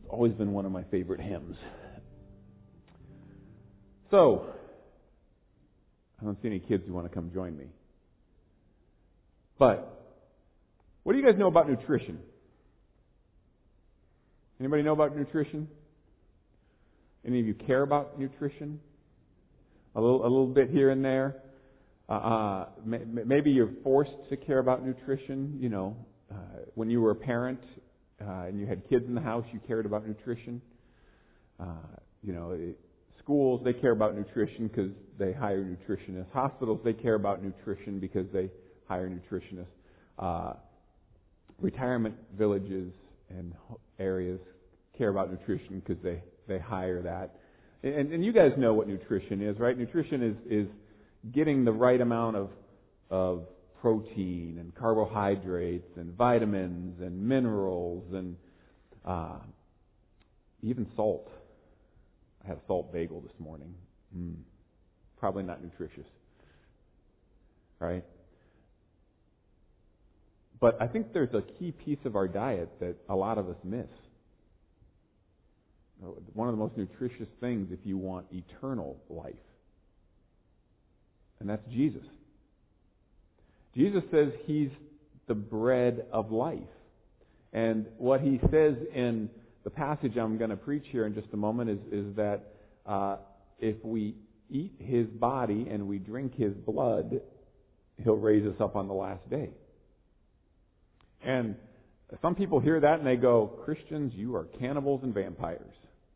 always been one of my favorite hymns. So, I don't see any kids who want to come join me. But, what do you guys know about nutrition? Anybody know about nutrition? Any of you care about nutrition? A little bit here and there. Maybe you're forced to care about nutrition. You know, when you were a parent and you had kids in the house, you cared about nutrition. Schools, they care about nutrition because they hire nutritionists. Hospitals, they care about nutrition because they hire nutritionists. Retirement villages and areas care about nutrition because they hire that. And you guys know what nutrition is, right? Nutrition is getting the right amount of protein and carbohydrates and vitamins and minerals and even salt. I had a salt bagel this morning. Probably not nutritious, right? But I think there's a key piece of our diet that a lot of us miss. One of the most nutritious things if you want eternal life. And that's Jesus. Jesus says He's the bread of life. And what He says in the passage I'm going to preach here in just a moment is that if we eat His body and we drink His blood, He'll raise us up on the last day. And some people hear that and they go, Christians, you are cannibals and vampires.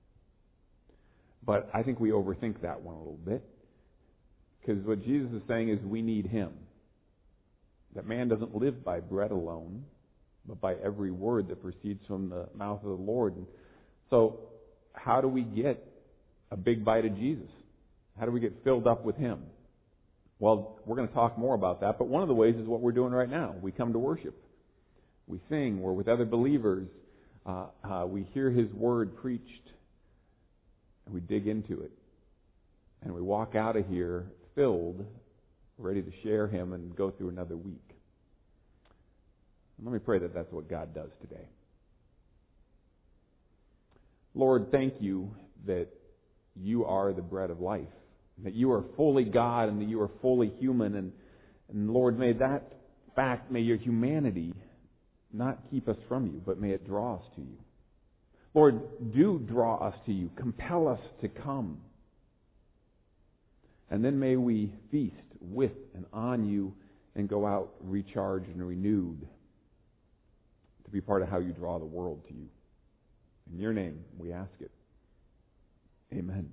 But I think we overthink that one a little bit. Because what Jesus is saying is we need Him. That man doesn't live by bread alone, but by every word that proceeds from the mouth of the Lord. And so, how do we get a big bite of Jesus? How do we get filled up with Him? Well, we're going to talk more about that, but one of the ways is what we're doing right now. We come to worship. We sing. We're with other believers. We hear His Word preached. And we dig into it. And we walk out of here filled, ready to share Him and go through another week. And let me pray that that's what God does today. Lord, thank You that You are the bread of life. That You are fully God and that You are fully human. And Lord, may that fact, may Your humanity not keep us from You, but may it draw us to You. Lord, do draw us to You. Compel us to come. And then may we feast with and on You and go out recharged and renewed to be part of how You draw the world to You. In Your name we ask it. Amen.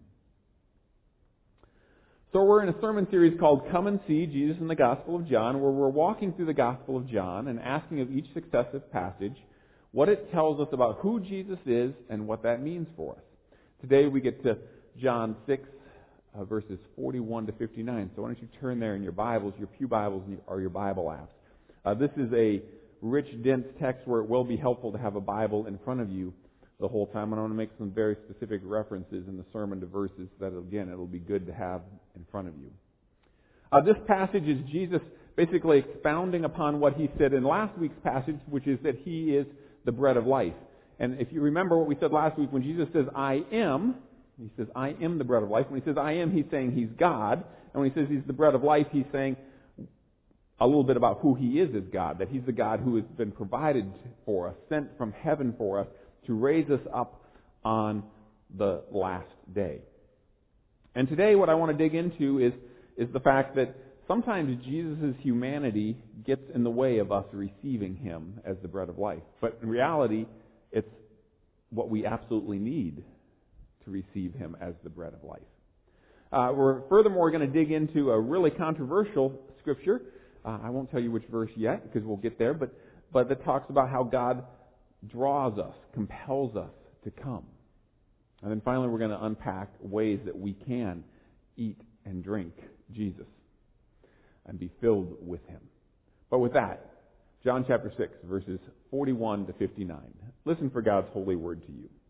So we're in a sermon series called Come and See Jesus in the Gospel of John, where we're walking through the Gospel of John and asking of each successive passage what it tells us about who Jesus is and what that means for us. Today we get to John 6, verses 41 to 59. So why don't you turn there in your Bibles, your pew Bibles, or your Bible apps. This is a rich, dense text where it will be helpful to have a Bible in front of you the whole time. And I want to make some very specific references in the sermon to verses that, again, it'll be good to have in front of you. This passage is Jesus basically expounding upon what He said in last week's passage, which is that He is the bread of life. And if you remember what we said last week, when Jesus says, I am, He says, I am the bread of life. When He says, I am, He's saying He's God. And when He says He's the bread of life, He's saying a little bit about who He is as God. That He's the God who has been provided for us, sent from heaven for us to raise us up on the last day. And today what I want to dig into is the fact that sometimes Jesus' humanity gets in the way of us receiving Him as the bread of life. But in reality, it's what we absolutely need to receive Him as the bread of life. We're furthermore going to dig into a really controversial scripture. I won't tell you which verse yet because we'll get there, but that talks about how God draws us, compels us to come. And then finally we're going to unpack ways that we can eat and drink Jesus and be filled with Him. But with that, John chapter 6, verses 41 to 59. Listen for God's holy word to you.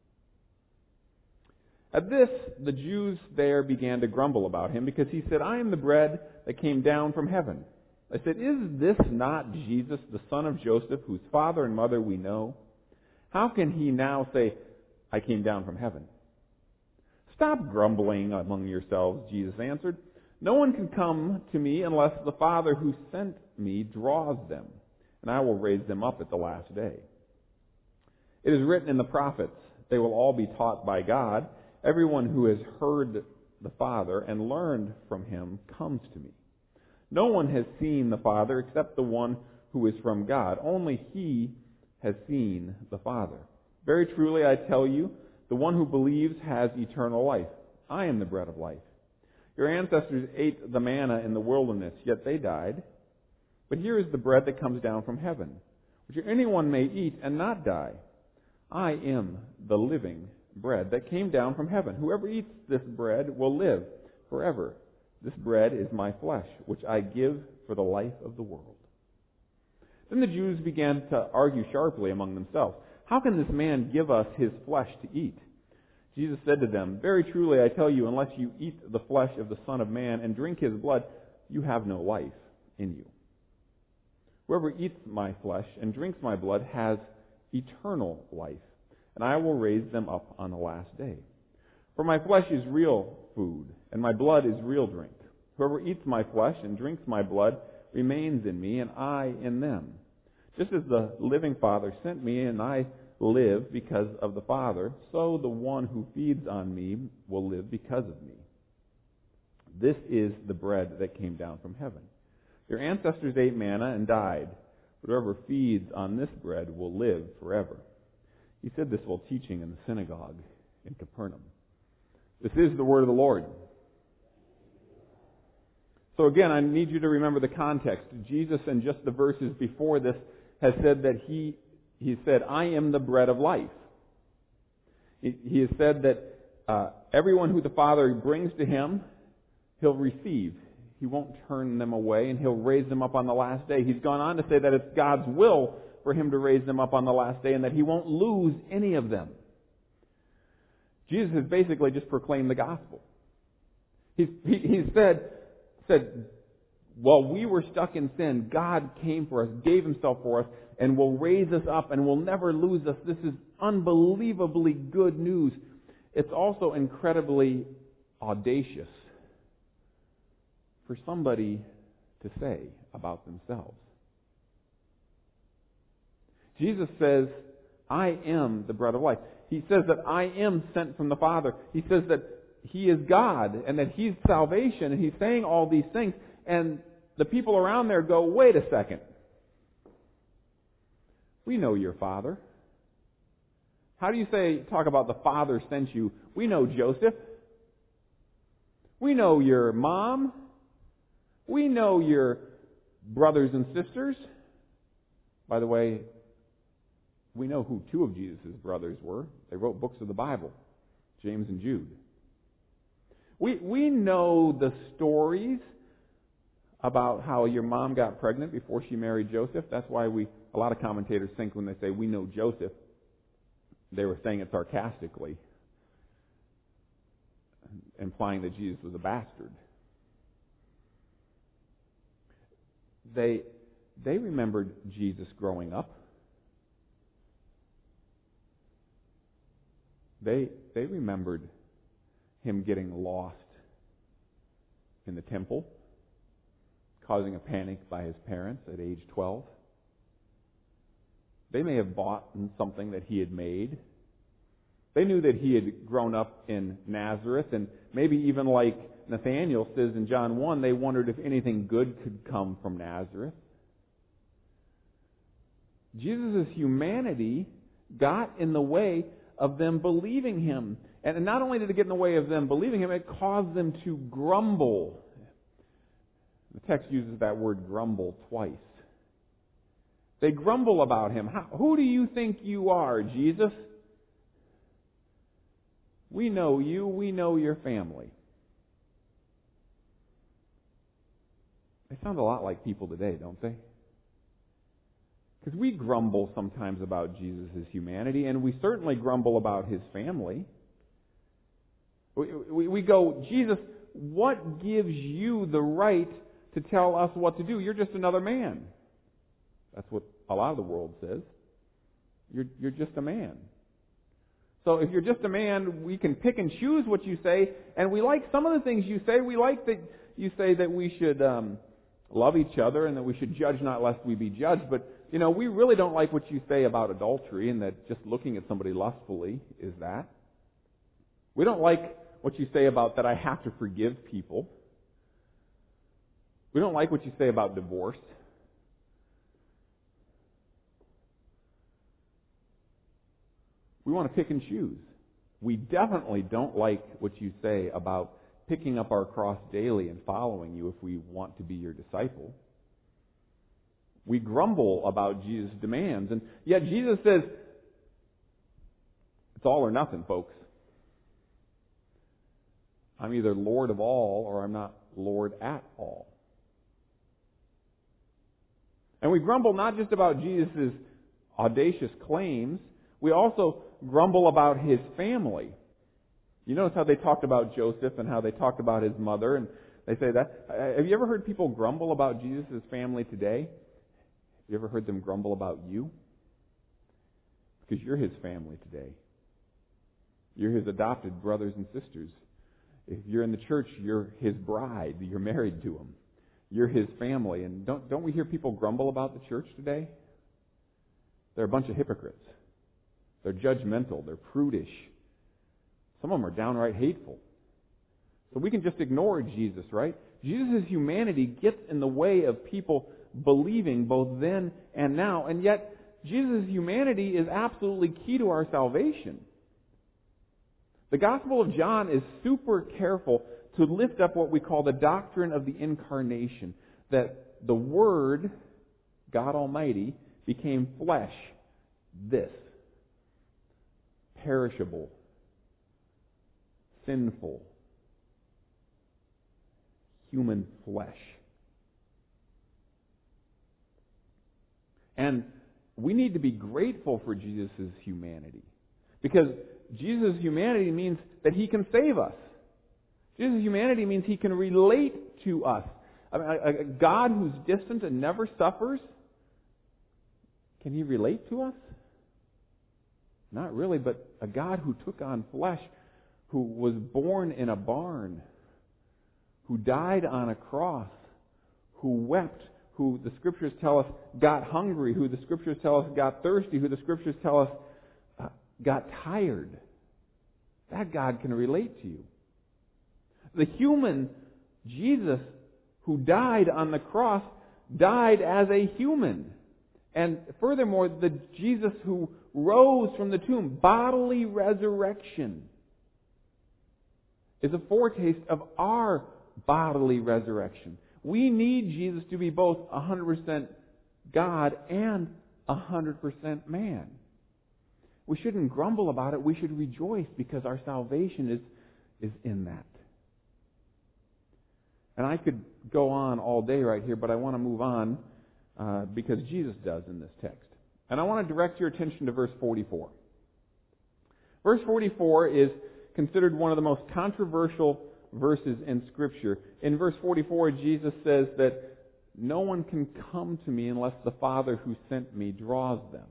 At this, the Jews there began to grumble about Him because He said, I am the bread that came down from heaven. They said, is this not Jesus, the son of Joseph, whose father and mother we know? How can He now say, I came down from heaven." "Stop grumbling among yourselves," Jesus answered. "No one can come to me unless the Father who sent me draws them, and I will raise them up at the last day. It is written in the prophets, they will all be taught by God. Everyone who has heard the Father and learned from him comes to me. No one has seen the Father except the one who is from God. Only he has seen the Father. Very truly I tell you, the one who believes has eternal life. I am the bread of life. Your ancestors ate the manna in the wilderness, yet they died. But here is the bread that comes down from heaven, which anyone may eat and not die. I am the living bread that came down from heaven. Whoever eats this bread will live forever. This bread is my flesh, which I give for the life of the world." Then the Jews began to argue sharply among themselves. "How can this man give us his flesh to eat?" Jesus said to them, "Very truly I tell you, unless you eat the flesh of the Son of Man and drink his blood, you have no life in you. Whoever eats my flesh and drinks my blood has eternal life, and I will raise them up on the last day. For my flesh is real food, and my blood is real drink. Whoever eats my flesh and drinks my blood remains in me, and I in them. Just as the living Father sent me, and I live because of the Father, so the one who feeds on me will live because of me. This is the bread that came down from heaven. Your ancestors ate manna and died. But whoever feeds on this bread will live forever." He said this while teaching in the synagogue in Capernaum. This is the word of the Lord. So again, I need you to remember the context. Jesus, in just the verses before this, has said that He said, "I am the bread of life." He has said that everyone who the Father brings to Him, He'll receive. He won't turn them away, and He'll raise them up on the last day. He's gone on to say that it's God's will for Him to raise them up on the last day, and that He won't lose any of them. Jesus has basically just proclaimed the gospel. He said, while we were stuck in sin, God came for us, gave Himself for us, and will raise us up and will never lose us. This is unbelievably good news. It's also incredibly audacious for somebody to say about themselves. Jesus says, "I am the bread of life." He says that I am sent from the Father. He says that He is God and that He's salvation, and He's saying all these things. And the people around there go, "Wait a second. We know your father. How do you talk about the Father sent you? We know Joseph. We know your mom. We know your brothers and sisters." By the way, we know who two of Jesus' brothers were. They wrote books of the Bible, James and Jude. We know the stories about how your mom got pregnant before she married Joseph. That's why a lot of commentators think when they say we know Joseph, they were saying it sarcastically, implying that Jesus was a bastard. They remembered Jesus growing up. They remembered Him getting lost in the temple, causing a panic by His parents at age 12. They may have bought something that He had made. They knew that He had grown up in Nazareth, and maybe even like Nathanael says in John 1, they wondered if anything good could come from Nazareth. Jesus' humanity got in the way of them believing Him. And not only did it get in the way of them believing Him, it caused them to grumble. The text uses that word grumble twice. They grumble about Him. Who do you think you are, Jesus? We know you. We know your family. They sound a lot like people today, don't they? Because we grumble sometimes about Jesus' humanity, and we certainly grumble about His family. We go, "Jesus, what gives you the right to tell us what to do? You're just another man." That's what a lot of the world says. You're just a man. So if you're just a man, we can pick and choose what you say, and we like some of the things you say. We like that you say that we should love each other and that we should judge not lest we be judged. But, we really don't like what you say about adultery and that just looking at somebody lustfully is that. We don't like what you say about that I have to forgive people. We don't like what you say about divorce. We want to pick and choose. We definitely don't like what you say about picking up our cross daily and following you if we want to be your disciple. We grumble about Jesus' demands, and yet Jesus says, it's all or nothing, folks. I'm either Lord of all or I'm not Lord at all. And we grumble not just about Jesus' audacious claims, we also grumble about His family. You notice how they talked about Joseph and how they talked about His mother, and they say that. Have you ever heard people grumble about Jesus' family today? Have you ever heard them grumble about you? Because you're His family today. You're His adopted brothers and sisters. If you're in the church, you're His bride. You're married to Him. You're His family. And don't we hear people grumble about the church today? They're a bunch of hypocrites. They're judgmental. They're prudish. Some of them are downright hateful. So we can just ignore Jesus, right? Jesus' humanity gets in the way of people believing both then and now. And yet, Jesus' humanity is absolutely key to our salvation. The Gospel of John is super careful to lift up what we call the doctrine of the incarnation. That the Word, God Almighty, became flesh. This. Perishable. Sinful. Human flesh. And we need to be grateful for Jesus' humanity. Because Jesus' humanity means that He can save us. Jesus' humanity means He can relate to us. I mean, a God who's distant and never suffers, can He relate to us? Not really, but a God who took on flesh, who was born in a barn, who died on a cross, who wept, who the Scriptures tell us got hungry, who the Scriptures tell us got thirsty, who the Scriptures tell us got tired. That God can relate to you. The human Jesus who died on the cross died as a human. And furthermore, the Jesus who rose from the tomb, bodily resurrection, is a foretaste of our bodily resurrection. We need Jesus to be both 100% God and 100% man. We shouldn't grumble about it. We should rejoice because our salvation is in that. And I could go on all day right here, but I want to move on because Jesus does in this text. And I want to direct your attention to verse 44. Verse 44 is considered one of the most controversial verses in Scripture. In verse 44, Jesus says that no one can come to me unless the Father who sent me draws them.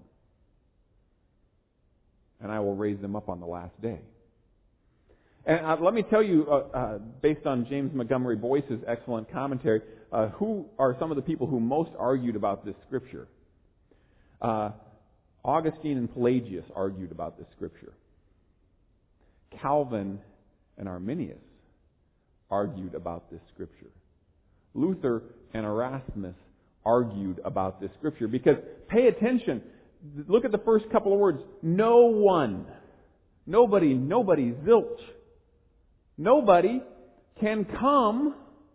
And I will raise them up on the last day. And let me tell you, based on James Montgomery Boyce's excellent commentary, who are some of the people who most argued about this Scripture. Augustine and Pelagius argued about this Scripture. Calvin and Arminius argued about this Scripture. Luther and Erasmus argued about this Scripture. Because, pay attention, look at the first couple of words. No one, nobody, zilch. Nobody can come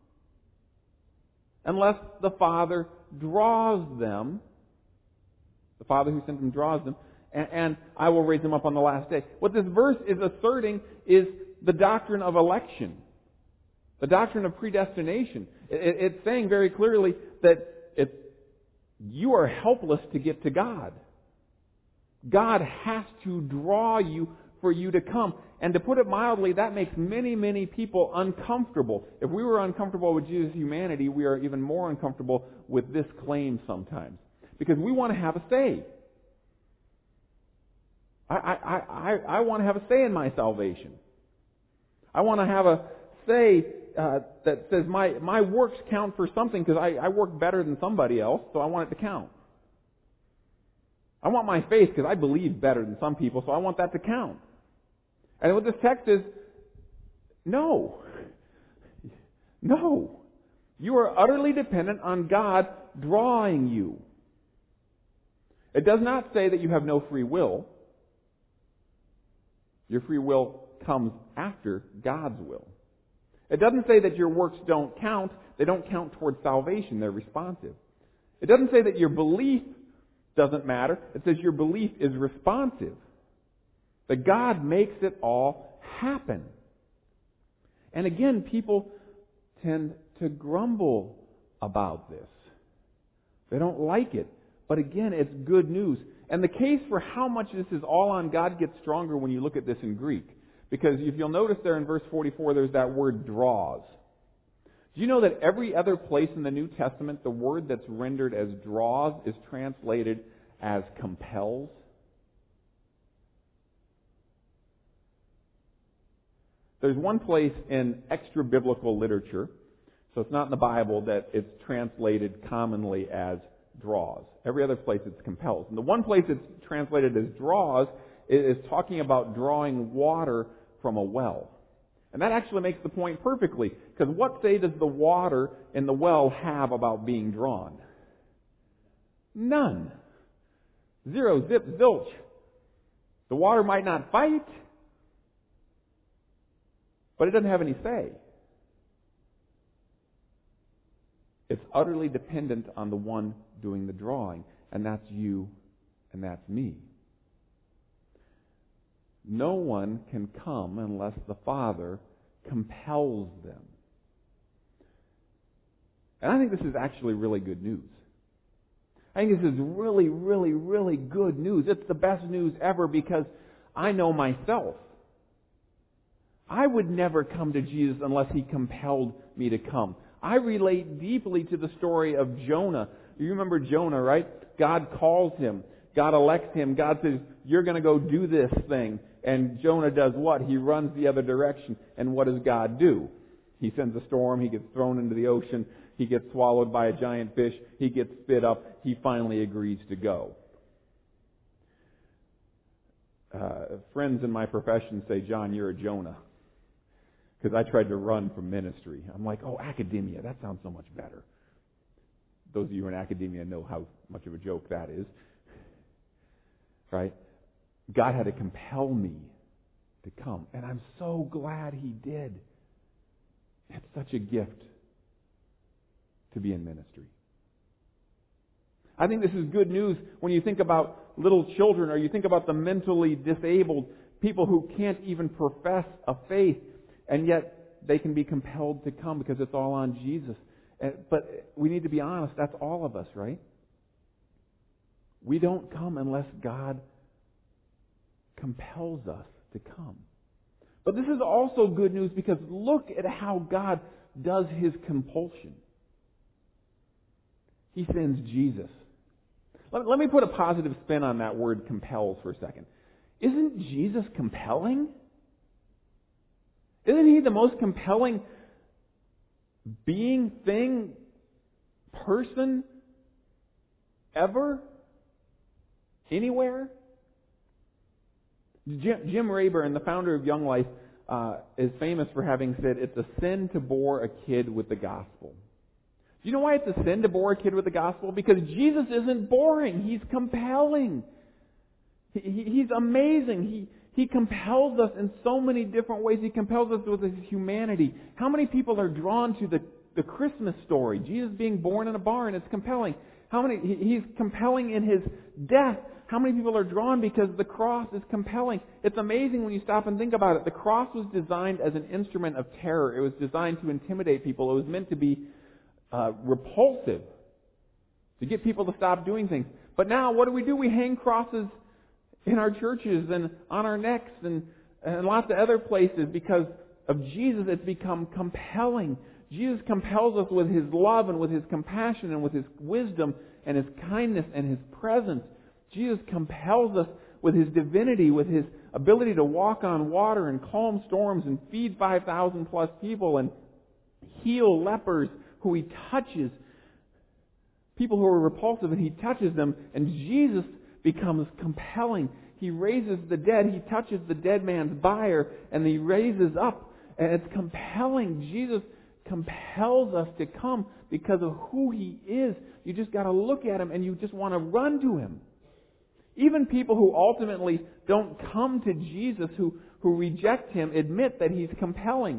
unless the Father draws them. The Father who sent them draws them. And I will raise them up on the last day. What this verse is asserting is the doctrine of election. The doctrine of predestination. It's saying very clearly that you are helpless to get to God. God has to draw you for you to come. And to put it mildly, that makes many, many people uncomfortable. If we were uncomfortable with Jesus' humanity, we are even more uncomfortable with this claim sometimes. Because we want to have a say. I want to have a say in my salvation. I want to have a say that says my works count for something because I work better than somebody else, so I want it to count. I want my faith because I believe better than some people, so I want that to count. And what this text is, no. No. You are utterly dependent on God drawing you. It does not say that you have no free will. Your free will comes after God's will. It doesn't say that your works don't count. They don't count towards salvation. They're responsive. It doesn't say that your belief doesn't matter. It says your belief is responsive. That God makes it all happen. And again, people tend to grumble about this. They don't like it. But again, it's good news. And the case for how much this is all on God gets stronger when you look at this in Greek. Because if you'll notice there in verse 44, there's that word draws. Do you know that every other place in the New Testament, the word that's rendered as draws is translated as compels? There's one place in extra-biblical literature, so it's not in the Bible, that it's translated commonly as draws. Every other place it's compels. And the one place it's translated as draws is talking about drawing water from a well. And that actually makes the point perfectly, because what say does the water in the well have about being drawn? None. Zero, zip, zilch. The water might not fight, but it doesn't have any say. It's utterly dependent on the one doing the drawing, and that's you and that's me. No one can come unless the Father compels them. And I think this is actually really good news. I think this is really, really, really good news. It's the best news ever because I know myself. I would never come to Jesus unless He compelled me to come. I relate deeply to the story of Jonah. You remember Jonah, right? God calls him. God elects him. God says, you're going to go do this thing. And Jonah does what? He runs the other direction. And what does God do? He sends a storm. He gets thrown into the ocean. He gets swallowed by a giant fish. He gets spit up. He finally agrees to go. Friends in my profession say, John, you're a Jonah. Because I tried to run from ministry. I'm like, oh, academia, that sounds so much better. Those of you who are in academia know how much of a joke that is. Right? God had to compel me to come. And I'm so glad He did. It's such a gift to be in ministry. I think this is good news when you think about little children or you think about the mentally disabled, people who can't even profess a faith, and yet they can be compelled to come because it's all on Jesus. But we need to be honest, that's all of us, right? We don't come unless God compels us to come. But this is also good news because look at how God does His compulsion. He sends Jesus. Let me put a positive spin on that word compels for a second. Isn't Jesus compelling? Isn't He the most compelling being, thing, person ever? Anywhere? Jim Rayburn, the founder of Young Life, is famous for having said, it's a sin to bore a kid with the gospel. Do you know why it's a sin to bore a kid with the gospel? Because Jesus isn't boring. He's compelling. He's amazing. He compels us in so many different ways. He compels us with His humanity. How many people are drawn to the Christmas story? Jesus being born in a barn. It's compelling. He's compelling in His death. How many people are drawn because the cross is compelling? It's amazing when you stop and think about it. The cross was designed as an instrument of terror. It was designed to intimidate people. It was meant to be repulsive, to get people to stop doing things. But now, what do? We hang crosses in our churches and on our necks and lots of other places because of Jesus. It's become compelling. Jesus compels us with His love and with His compassion and with His wisdom and His kindness and His presence. Jesus compels us with His divinity, with His ability to walk on water and calm storms and feed 5,000 plus people and heal lepers who He touches, people who are repulsive, and He touches them, and Jesus becomes compelling. He raises the dead. He touches the dead man's bier, and He raises up. And it's compelling. Jesus compels us to come because of who He is. You just got to look at Him, and you just want to run to Him. Even people who ultimately don't come to Jesus, who reject Him, admit that He's compelling.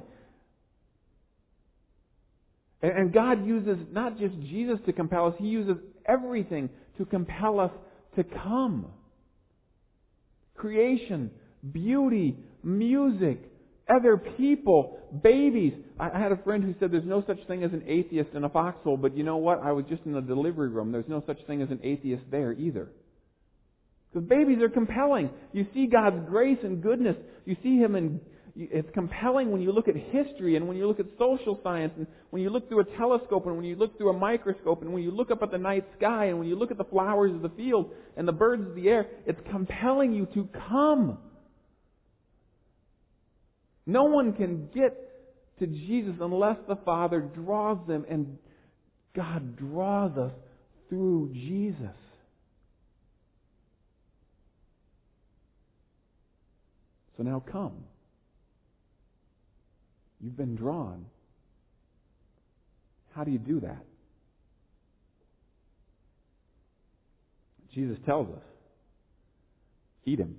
And God uses not just Jesus to compel us, He uses everything to compel us to come. Creation, beauty, music, other people, babies. I had a friend who said there's no such thing as an atheist in a foxhole, but you know what? I was just in the delivery room. There's no such thing as an atheist there either. Because babies are compelling. You see God's grace and goodness. You see Him in... It's compelling when you look at history and when you look at social science and when you look through a telescope and when you look through a microscope and when you look up at the night sky and when you look at the flowers of the field and the birds of the air. It's compelling you to come. No one can get to Jesus unless the Father draws them, and God draws us through Jesus. So now come. You've been drawn. How do you do that? Jesus tells us, eat Him.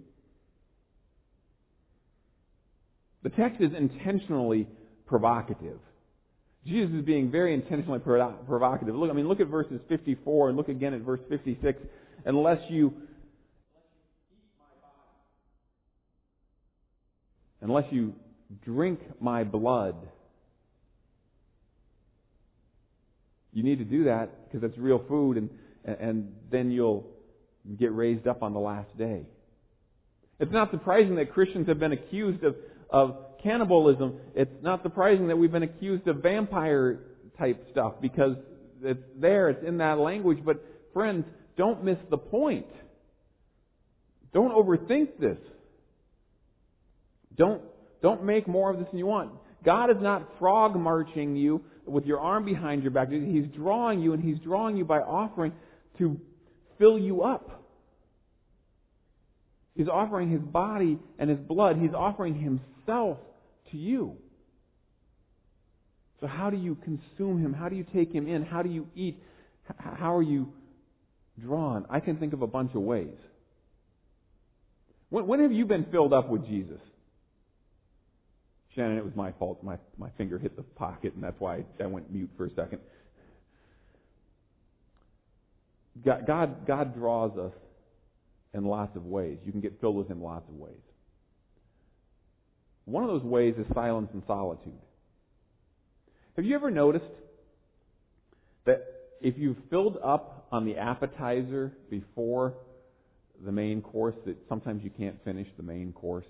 The text is intentionally provocative. Jesus is being very intentionally provocative. Look at verses 54 and look again at verse 56. Unless you drink my blood. You need to do that because it's real food, and then you'll get raised up on the last day. It's not surprising that Christians have been accused of cannibalism. It's not surprising that we've been accused of vampire type stuff because it's there, it's in that language. But friends, don't miss the point. Don't overthink this. Don't make more of this than you want. God is not frog marching you with your arm behind your back. He's drawing you, and He's drawing you by offering to fill you up. He's offering His body and His blood. He's offering Himself to you. So how do you consume Him? How do you take Him in? How do you eat? How are you drawn? I can think of a bunch of ways. When have you been filled up with Jesus? Shannon, it was my fault. My finger hit the pocket, and that's why I went mute for a second. God draws us in lots of ways. You can get filled with Him lots of ways. One of those ways is silence and solitude. Have you ever noticed that if you've filled up on the appetizer before the main course, that sometimes you can't finish the main course?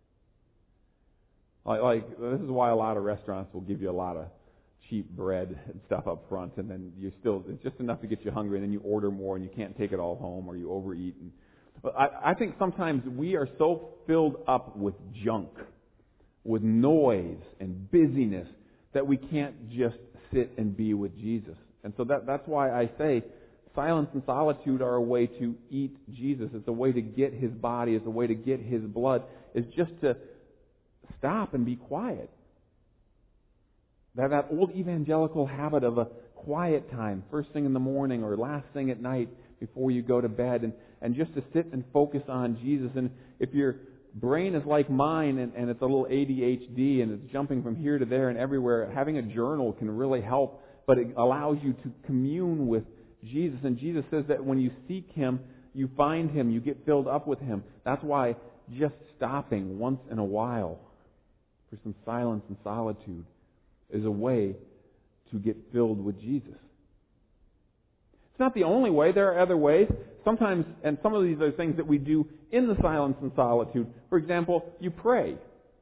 Like this is why a lot of restaurants will give you a lot of cheap bread and stuff up front, and then it's just enough to get you hungry, and then you order more, and you can't take it all home, or you overeat. But I think sometimes we are so filled up with junk, with noise and busyness, that we can't just sit and be with Jesus. And so that's why I say silence and solitude are a way to eat Jesus. It's a way to get His body. It's a way to get His blood. It's just to stop and be quiet. That old evangelical habit of a quiet time, first thing in the morning or last thing at night before you go to bed, and just to sit and focus on Jesus. And if your brain is like mine and it's a little ADHD and it's jumping from here to there and everywhere, having a journal can really help, but it allows you to commune with Jesus. And Jesus says that when you seek Him, you find Him, you get filled up with Him. That's why just stopping once in a while for some silence and solitude is a way to get filled with Jesus. It's not the only way. There are other ways. Sometimes, and some of these are things that we do in the silence and solitude. For example, you pray.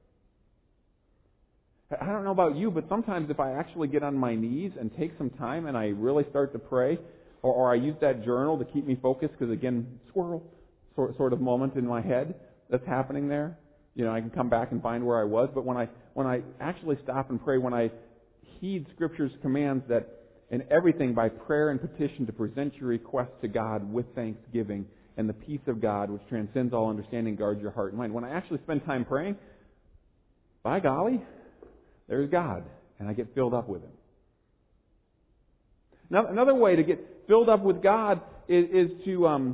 I don't know about you, but sometimes if I actually get on my knees and take some time and I really start to pray, or I use that journal to keep me focused, because again, squirrel, sort of moment in my head that's happening there. I can come back and find where I was. But when I actually stop and pray, when I heed Scripture's commands that in everything by prayer and petition to present your requests to God with thanksgiving, and the peace of God, which transcends all understanding, guards your heart and mind. When I actually spend time praying, by golly, there's God, and I get filled up with Him. Now, another way to get filled up with God is to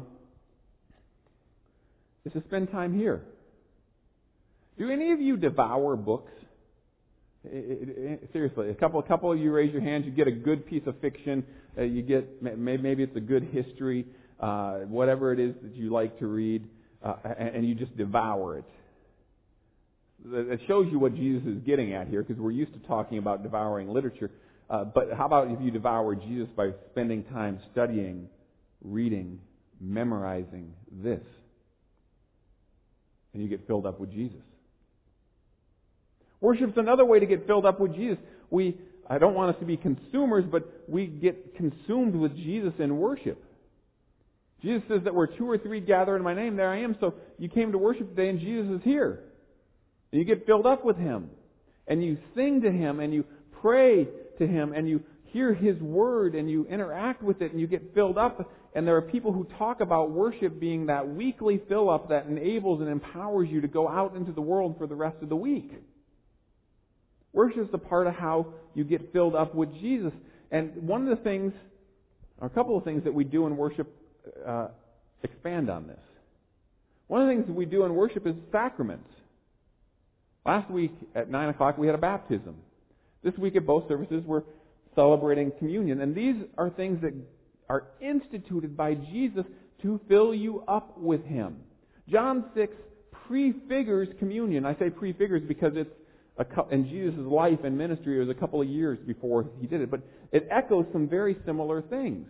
spend time here. Do any of you devour books? Seriously, a couple of you raise your hands. You get a good piece of fiction. You get maybe it's a good history, whatever it is that you like to read, and you just devour it. It shows you what Jesus is getting at here, because we're used to talking about devouring literature. But how about if you devour Jesus by spending time studying, reading, memorizing this, and you get filled up with Jesus? Worship's another way to get filled up with Jesus. I don't want us to be consumers, but we get consumed with Jesus in worship. Jesus says that where 2 or 3 gather in my name, there I am. So you came to worship today and Jesus is here. And you get filled up with Him. And you sing to Him and you pray to Him and you hear His Word and you interact with it and you get filled up. And there are people who talk about worship being that weekly fill-up that enables and empowers you to go out into the world for the rest of the week. Worship is a part of how you get filled up with Jesus. And one of the things, or a couple of things that we do in worship expand on this. One of the things that we do in worship is sacraments. Last week at 9 o'clock we had a baptism. This week at both services we're celebrating communion. And these are things that are instituted by Jesus to fill you up with Him. John 6 prefigures communion. I say prefigures because it's in Jesus' life and ministry, it was a couple of years before He did it. But it echoes some very similar things.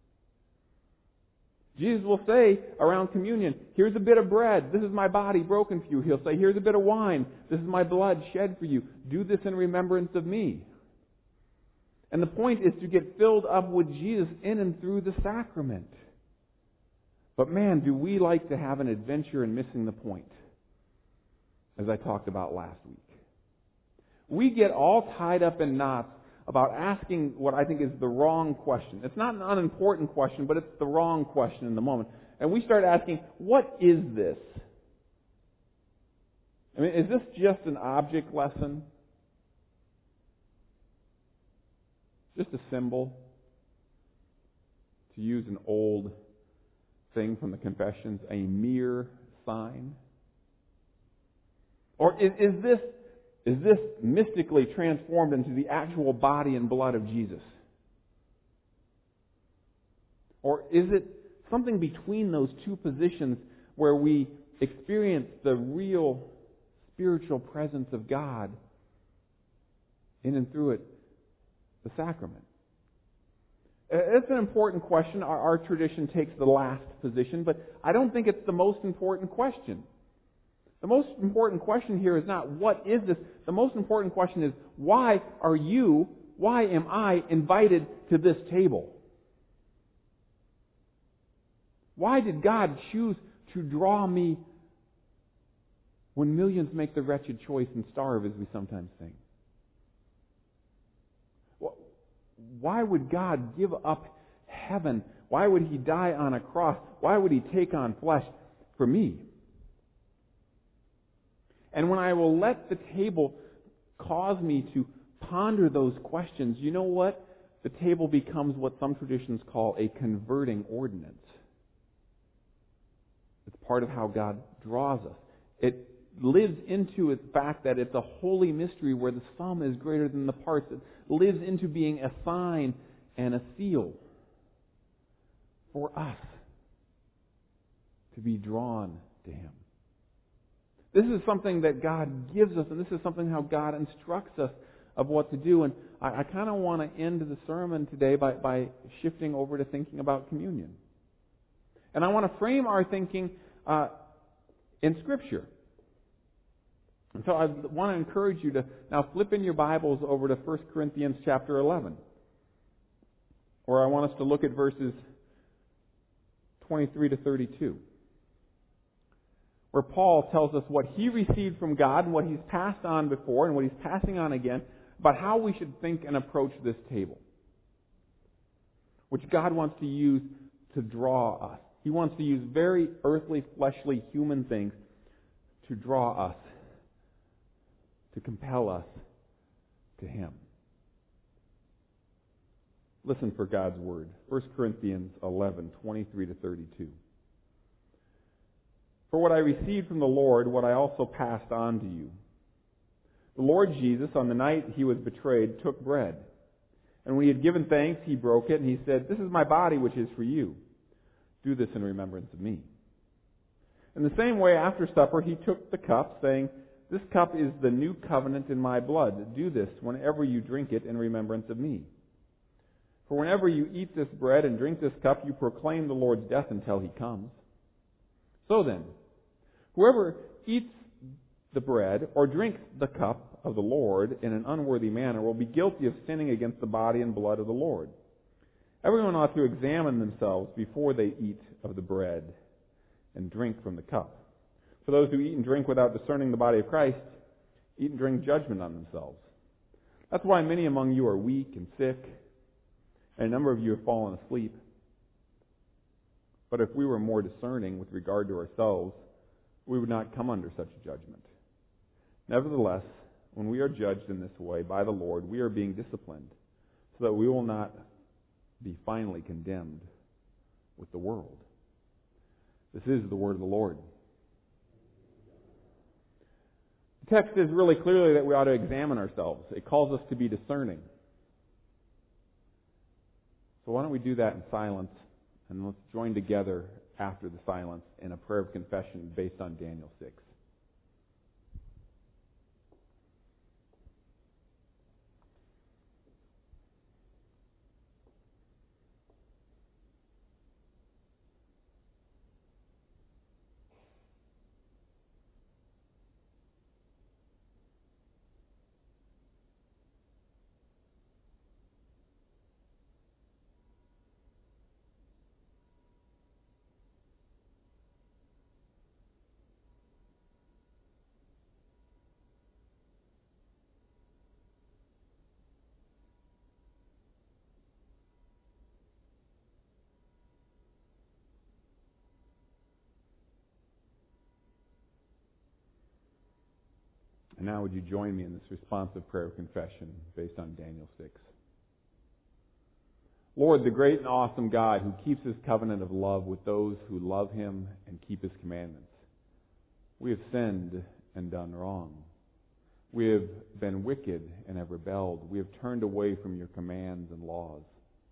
Jesus will say around communion, here's a bit of bread. This is my body broken for you. He'll say, here's a bit of wine. This is my blood shed for you. Do this in remembrance of me. And the point is to get filled up with Jesus in and through the sacrament. But man, do we like to have an adventure in missing the point, as I talked about last week. We get all tied up in knots about asking what I think is the wrong question. It's not an unimportant question, but it's the wrong question in the moment. And we start asking, what is this? I mean, is this just an object lesson? Just a symbol? To use an old thing from the Confessions, a mere sign? Or is this mystically transformed into the actual body and blood of Jesus? Or is it something between those two positions where we experience the real spiritual presence of God in and through it, the sacrament? It's an important question. Our tradition takes the last position, but I don't think it's the most important question. The most important question here is not what is this. The most important question is why am I invited to this table? Why did God choose to draw me when millions make the wretched choice and starve, as we sometimes sing? Why would God give up heaven? Why would He die on a cross? Why would He take on flesh for me? And when I will let the table cause me to ponder those questions, you know what? The table becomes what some traditions call a converting ordinance. It's part of how God draws us. It lives into the fact that it's a holy mystery where the sum is greater than the parts. It lives into being a sign and a seal for us to be drawn to Him. This is something that God gives us, and this is something how God instructs us of what to do. And I kind of want to end the sermon today by shifting over to thinking about communion. And I want to frame our thinking in Scripture. And so I want to encourage you to now flip in your Bibles over to 1 Corinthians chapter 11, where I want us to look at verses 23 to 32. where Paul tells us what he received from God and what he's passed on before and what he's passing on again about how we should think and approach this table, which God wants to use to draw us. He wants to use very earthly, fleshly, human things to draw us, to compel us to Him. Listen for God's Word. 1 Corinthians 11:23-32. For what I received from the Lord, what I also passed on to you. The Lord Jesus, on the night He was betrayed, took bread. And when He had given thanks, He broke it, and He said, "This is my body, which is for you. Do this in remembrance of me." In the same way, after supper, He took the cup, saying, "This cup is the new covenant in my blood. Do this whenever you drink it in remembrance of me. For whenever you eat this bread and drink this cup, you proclaim the Lord's death until He comes. So then, whoever eats the bread or drinks the cup of the Lord in an unworthy manner will be guilty of sinning against the body and blood of the Lord. Everyone ought to examine themselves before they eat of the bread and drink from the cup. For those who eat and drink without discerning the body of Christ eat and drink judgment on themselves. That's why many among you are weak and sick, and a number of you have fallen asleep. But if we were more discerning with regard to ourselves, we would not come under such a judgment. Nevertheless, when we are judged in this way by the Lord, we are being disciplined, so that we will not be finally condemned with the world. This is the word of the Lord. The text is really clearly that we ought to examine ourselves. It calls us to be discerning. So why don't we do that in silence, and let's join together after the silence in a prayer of confession based on Daniel 6. And now would you join me in this responsive prayer of confession based on Daniel 6. Lord, the great and awesome God who keeps His covenant of love with those who love Him and keep His commandments. We have sinned and done wrong. We have been wicked and have rebelled. We have turned away from your commands and laws.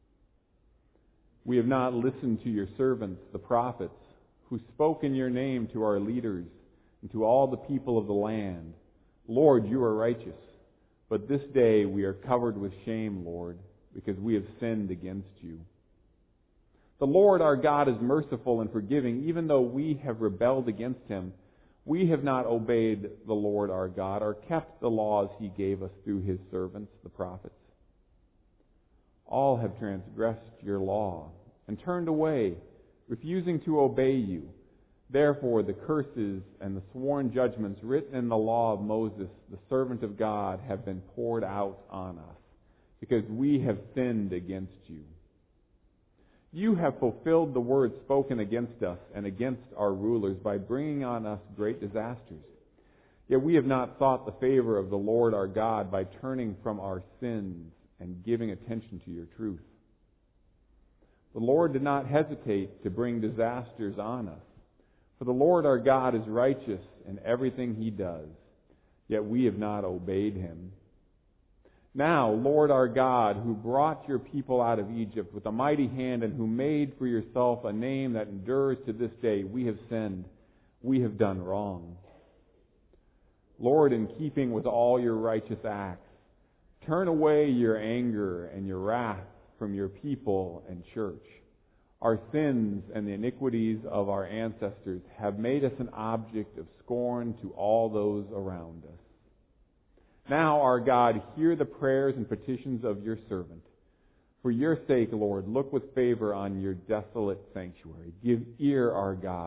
We have not listened to your servants, the prophets, who spoke in your name to our leaders and to all the people of the land. Lord, you are righteous, but this day we are covered with shame, Lord, because we have sinned against you. The Lord our God is merciful and forgiving, even though we have rebelled against Him. We have not obeyed the Lord our God or kept the laws He gave us through His servants, the prophets. All have transgressed your law and turned away, refusing to obey you. Therefore, the curses and the sworn judgments written in the law of Moses, the servant of God, have been poured out on us, because we have sinned against you. You have fulfilled the word spoken against us and against our rulers by bringing on us great disasters. Yet we have not sought the favor of the Lord our God by turning from our sins and giving attention to your truth. The Lord did not hesitate to bring disasters on us. For the Lord our God is righteous in everything He does, yet we have not obeyed Him. Now, Lord our God, who brought your people out of Egypt with a mighty hand and who made for yourself a name that endures to this day, we have sinned. We have done wrong. Lord, in keeping with all your righteous acts, turn away your anger and your wrath from your people and church. Our sins and the iniquities of our ancestors have made us an object of scorn to all those around us. Now, our God, hear the prayers and petitions of your servant. For your sake, Lord, look with favor on your desolate sanctuary. Give ear, our God.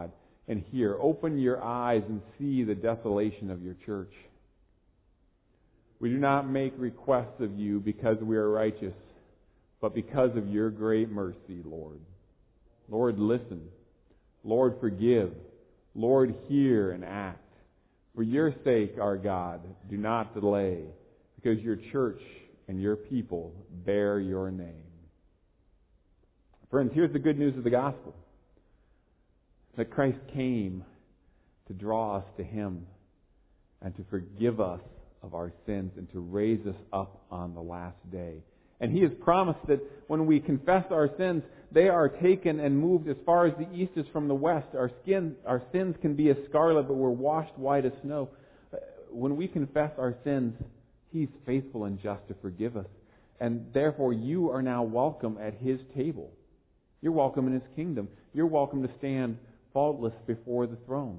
and hear. Open your eyes and see the desolation of your church. We do not make requests of you because we are righteous, but because of your great mercy, Lord. Lord, listen. Lord, forgive. Lord, hear and act. For your sake, our God, do not delay, because your church and your people bear your name. Friends, here's the good news of the gospel. That Christ came to draw us to Him and to forgive us of our sins and to raise us up on the last day. And He has promised that when we confess our sins, they are taken and moved as far as the east is from the west. Our sins can be as scarlet, but we're washed white as snow. When we confess our sins, He's faithful and just to forgive us. And therefore, you are now welcome at His table. You're welcome in His kingdom. You're welcome to stand faultless before the throne.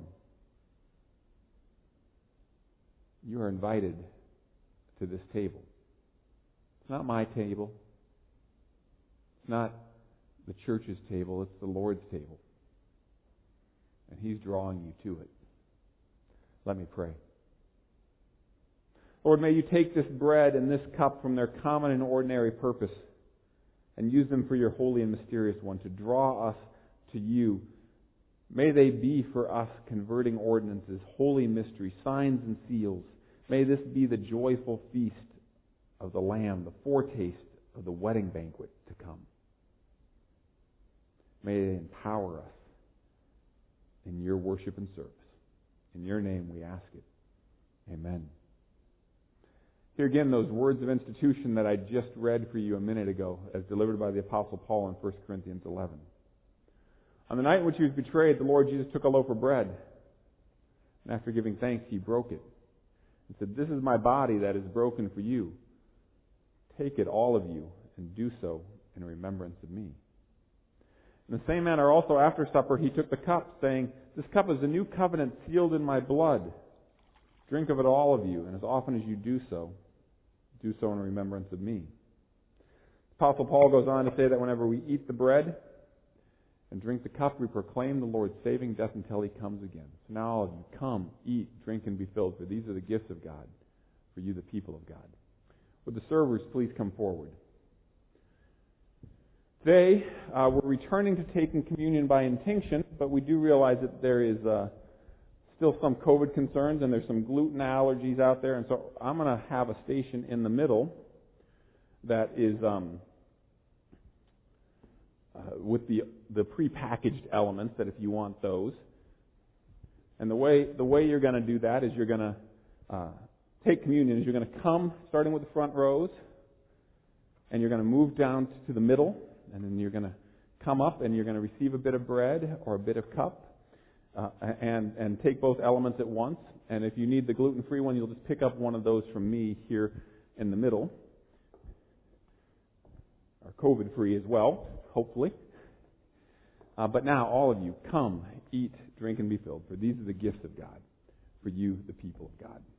You are invited to this table. It's not my table. It's not the church's table. It's the Lord's table. And He's drawing you to it. Let me pray. Lord, may you take this bread and this cup from their common and ordinary purpose and use them for your holy and mysterious one to draw us to you. May they be for us converting ordinances, holy mysteries, signs and seals. May this be the joyful feast of the Lamb, the foretaste of the wedding banquet to come. May they empower us in your worship and service. In your name we ask it. Amen. Here again, those words of institution that I just read for you a minute ago, as delivered by the Apostle Paul in 1 Corinthians 11. On the night in which He was betrayed, the Lord Jesus took a loaf of bread, and after giving thanks, He broke it, and said, "This is my body that is broken for you. Take it, all of you, and do so in remembrance of me." In the same manner, also after supper, He took the cup, saying, "This cup is the new covenant sealed in my blood. Drink of it, all of you, and as often as you do so in remembrance of me." Apostle Paul goes on to say that whenever we eat the bread and drink the cup, we proclaim the Lord's saving death until He comes again. So now all of you, come, eat, drink, and be filled, for these are the gifts of God, for you the people of God. Would the servers please come forward? Today, we're returning to taking communion by intinction, but we do realize that there is still some COVID concerns and there's some gluten allergies out there, and so I'm going to have a station in the middle that is with the prepackaged elements, that if you want those. And the way you're going to do that is you're going to take communion is you're going to come starting with the front rows, and you're going to move down to the middle, and then you're going to come up and you're going to receive a bit of bread or a bit of cup, and take both elements at once. And if you need the gluten-free one, you'll just pick up one of those from me here in the middle. Or COVID-free as well, hopefully. But now, all of you, come, eat, drink, and be filled, for these are the gifts of God, for you, the people of God.